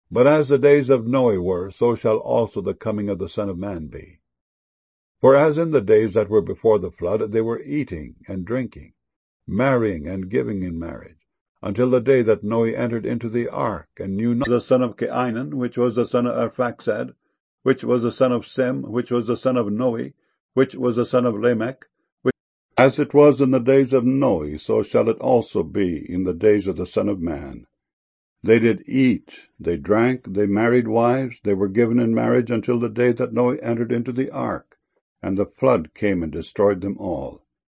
But as the days of Noe were, so shall also the coming of the Son of Man be. For as in the days that were before the flood, they were eating and drinking, marrying and giving in marriage, until the day that Noe entered into the ark, and knew not the son of Cainan, which was the son of Arphaxad, which was the son of Sem, which was the son of Noe, which was the son of Lamech. As it was in the days of Noe, so shall it also be in the days of the Son of Man. They did eat, they drank, they married wives, they were given in marriage until the day that Noe entered into the ark, and the flood came and destroyed them all.